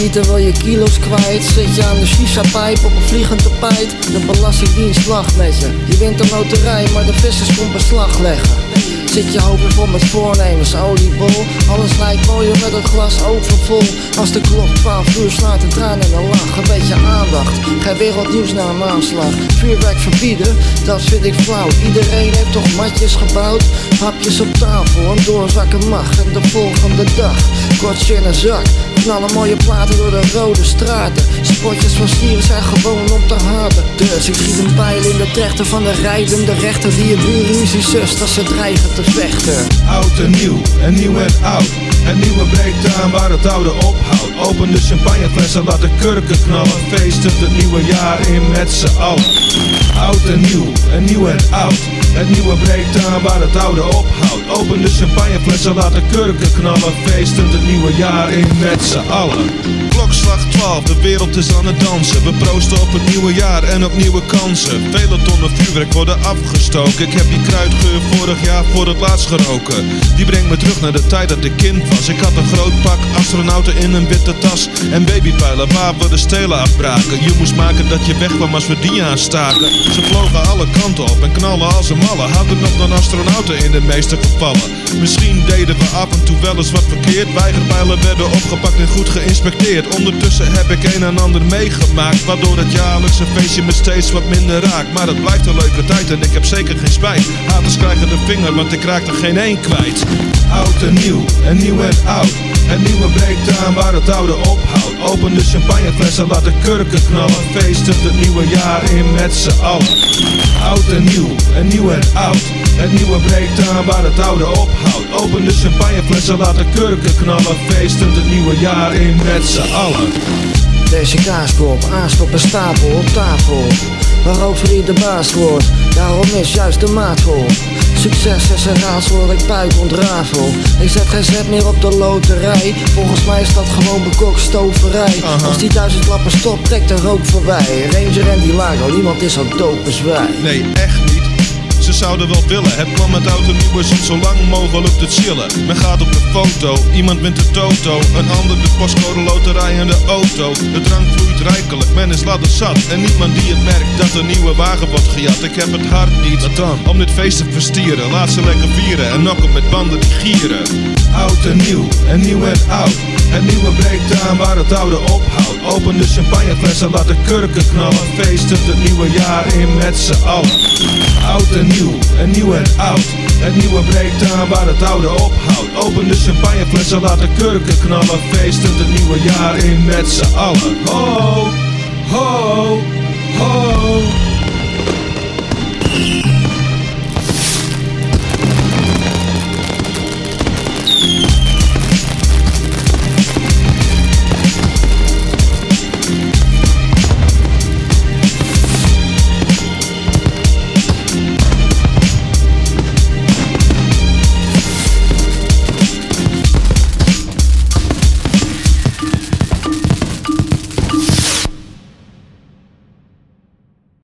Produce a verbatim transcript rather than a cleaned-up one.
liter wil je kilo's kwijt. Zit je aan de shisha-pijp op een vliegend tapijt. De belastingdienst lacht met je. Je wint een loterij, maar de vissers komt beslag leggen. Zit je hoofd vol met voornemens, oliebol. Alles lijkt mooier met het glas overvol. Als de klok twaalf uur slaat, een traan en een lach. Een beetje aandacht, geen wereldnieuws na een aanslag. Vuurwerk verbieden, dat vind ik flauw. Iedereen heeft toch matjes gebouwd. Hapjes op tafel, een doorzakken mag. En de volgende dag, kortje in een zak. Knallen mooie platen door de rode straten. Spotjes van stieren zijn gewoon om te haten. Dus ik schiet een pijl in de trechter van de rijdende rechter. Die je buurruzie zust als ze dreigen te vechten. Oud en nieuw, en nieuw en oud. Het nieuwe breekt aan waar het oude ophoudt. Open de champagneflessen, laat de kurken knallen. Feestend het nieuwe jaar in met z'n allen. Oud en nieuw, en nieuw en oud. Het nieuwe breekt aan waar het oude ophoudt. Open de champagneflessen, laat de kurken knallen. Feestend het nieuwe jaar in met z'n allen. Klokslag twaalf, de wereld is aan het dansen. We proosten op het nieuwe jaar en op nieuwe kansen. Vele tonnen vuurwerk worden afgestoken. Ik heb die kruidgeur vorig jaar voor het laatst geroken. Die brengt me terug naar de tijd dat ik kind was. Ik had een groot pak, astronauten in een witte tas. En babypijlen waar we de stelen afbraken. Je moest maken dat je wegkwam als we die aanstaken. Ze vlogen alle kanten op en knallen als een malle. Hadden nog dan astronauten in de meeste gevallen. Misschien deden we af en toe wel eens wat verkeerd. Weigerpijlen werden opgepakt en goed geïnspecteerd. Ondertussen heb ik een en ander meegemaakt, waardoor het jaarlijkse feestje me steeds wat minder raakt. Maar het blijft een leuke tijd en ik heb zeker geen spijt. Haters krijgen de vinger, want ik raak er geen één kwijt. Oud en nieuw, en nieuw en oud. Het nieuwe breekt aan waar het oude ophoudt. Open de champagneflessen, laat de kurken knallen. Feestend het nieuwe jaar in met z'n allen. Oud en nieuw, en nieuw en oud. Het nieuwe breekt aan waar het oude ophoudt. Open de champagneflessen, laat de kurken knallen. Feestend het nieuwe jaar in met z'n allen. Deze kaaskop, aanschop een stapel op tafel. Waarover hij de baas wordt, daarom is juist de maat vol. Succes is een raadsel dat ik buik ontrafel. Ik zet geen zet meer op de loterij. Volgens mij is dat gewoon bekokstoverij. uh-huh. Als die duizend lappen stopt, trekt de rook voorbij. Ranger en die Lago, niemand is zo dope als wij. Nee, echt niet. Ze zouden wel willen, het plan met oud en nieuw is om zo lang mogelijk te chillen. Men gaat op de foto, iemand wint de toto. Een ander de postcode loterij en de auto. De drank vloeit rijkelijk, men is ladder zat. En niemand die het merkt dat een nieuwe wagen wordt gejat. Ik heb het hart niet, wat dan? Om dit feest te verstieren. Laat ze lekker vieren en nokken met banden die gieren. Oud en nieuw, en nieuw en oud. Het nieuwe breekt aan waar het oude ophoudt. Open de champagneflessen, laat de kurken knallen. Feestend het nieuwe jaar in met z'n allen. Oud en nieuw, en nieuw en oud. Het nieuwe breekt aan waar het oude ophoudt. Open de champagneflessen, laat de kurken knallen. Feestend het nieuwe jaar in met z'n allen. Ho, ho, ho.